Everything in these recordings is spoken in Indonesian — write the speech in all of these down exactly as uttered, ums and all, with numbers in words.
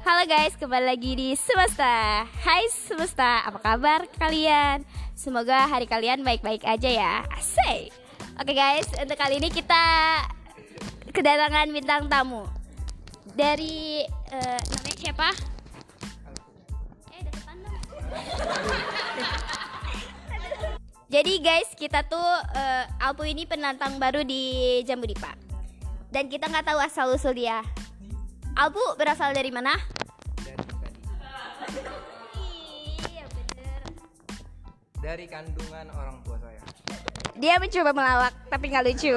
Halo guys, kembali lagi di Semesta. Hai Semesta, apa kabar kalian? Semoga hari kalian baik-baik aja ya. Asik. Oke guys, untuk kali ini kita kedatangan bintang tamu dari uh, namanya siapa? Eh, depan dong. Jadi guys, kita tuh uh, Alpu ini penantang baru di Jambu Dipa. Dan kita nggak tahu asal usul dia. Alpu berasal dari mana? Dari tadi. Iya bener. Dari kandungan orang tua saya. Dia mencoba melawak tapi nggak lucu.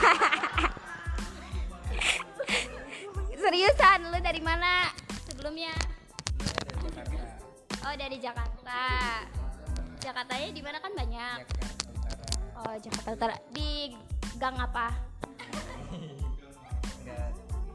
Seriusan, lu dari mana sebelumnya? Dari Jakarta. Oh, dari Jakarta. Jakartanya di mana kan banyak. Jakarta Utara. Oh, Jakarta Utara. Di gang apa? Enggak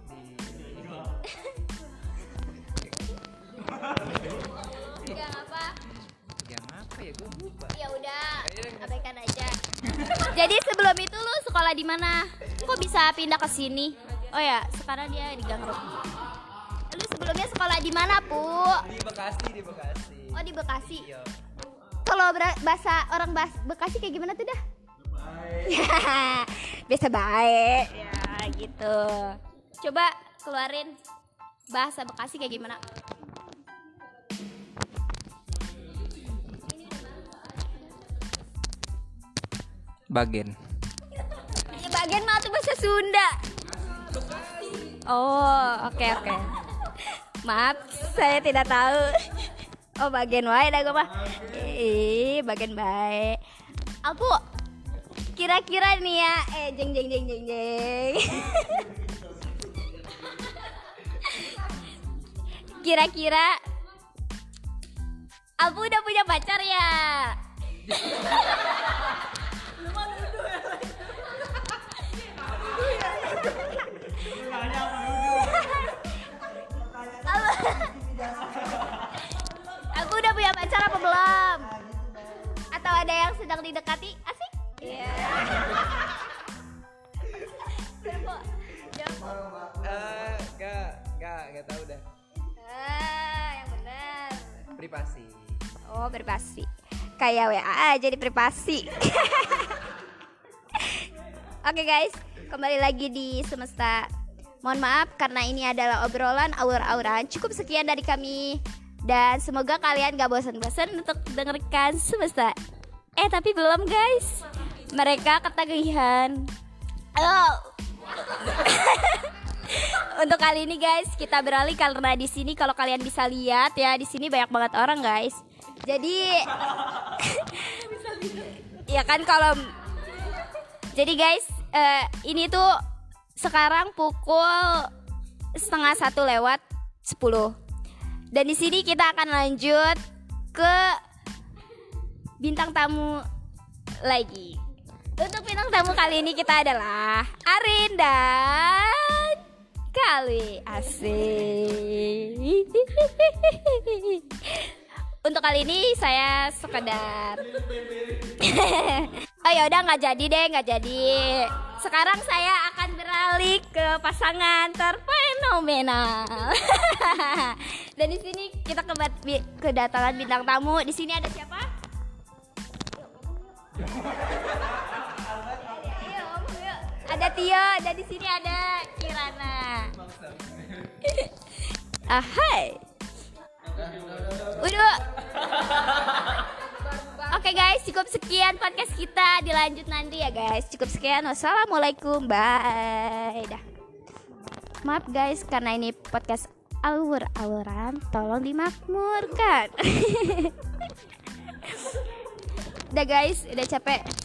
di Gang apa? Yang apa ya, gue lupa. Ya udah, abaikan aja. Jadi sebelum itu lu sekolah di mana? Kok bisa pindah ke sini? Oh ya, sekarang dia di Gang Rocky. Lu sebelumnya sekolah di mana, Pu? Di Bekasi, di Bekasi. Oh, di Bekasi. Iya. Kalau bahasa orang bahasa Bekasi kayak gimana tuh dah? Biasa baik. Ya, gitu. Coba keluarin bahasa Bekasi kayak gimana? Bagen. Ya, bagian mah tuh bahasa Sunda. Oh, oke okay, oke. Okay. Maaf, saya tidak tahu. Oh, bagian wae dah gue mah. Ih, bagian baik. Alpu, kira-kira nih ya, eh jeng jeng jeng jeng jeng. Kira-kira Alpu udah punya pacar ya? Aku udah punya pacar apa belum? Atau ada yang sedang didekati? Asik? Iya. Eh, enggak, enggak, enggak tahu dah. Ah, yang benar. Privasi. Oh, privasi. Kayak W A aja di privasi. Oke guys, kembali lagi di Semesta. Mohon maaf karena ini adalah obrolan aur-auran. Cukup sekian dari kami. Dan semoga kalian gak bosan-bosan untuk dengarkan Semesta. Eh tapi belum guys. Mereka ketagihan. Oh. Untuk kali ini guys, kita beralih karena di sini kalau kalian bisa lihat ya, di sini banyak banget orang guys. Jadi ya kan kalau jadi guys, uh, ini tuh sekarang pukul setengah satu lewat sepuluh. Dan di sini kita akan lanjut ke bintang tamu lagi. Untuk bintang tamu kali ini kita adalah Arin dan Kalwi. Asik. Untuk kali ini saya sekedar oh ya udah nggak jadi deh, nggak jadi. Sekarang saya akan beralih ke pasangan terfenomenal. Dan di sini kita kebat- kedatangan bintang tamu. Di sini ada siapa? Ada Tio dan di sini ada Kirana. Ah, hai. Udah. Oke okay guys, cukup sekian podcast kita, dilanjut nanti ya guys. Cukup sekian, wassalamualaikum, bye. Dah. Maaf guys, karena ini podcast aur-auran, tolong dimakmurkan. Udah guys, udah capek.